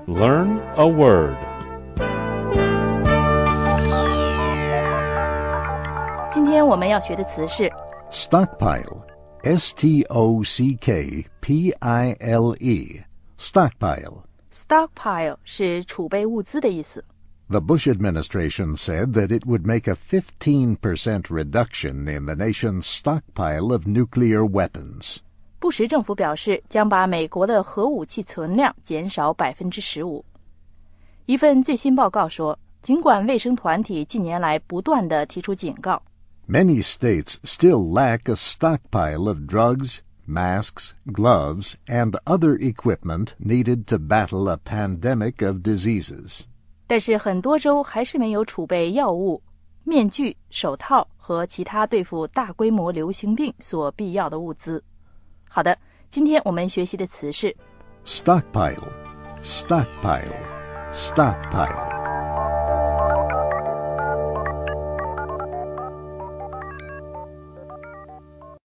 Learn a word. 今天我们要学的词是 Stockpile, S-T-O-C-K-P-I-L-E, stockpile. stockpile 是储备物资的意思。 The Bush administration said that it would make a 15% reduction in the nation's stockpile of nuclear weapons. 布什政府表示将把美国的核武器存量减少 15%。 一份最新报告说，尽管卫生团体近年来不断地提出警告， Many states still lack a stockpile of drugs, masks, gloves, and other equipment needed to battle a pandemic of diseases. 但是很多州还是没有储备药物、面具、手套和其他对付大规模流行病所必要的物资。好的，今天我们学习的词是 Stockpile, stockpile, stockpile.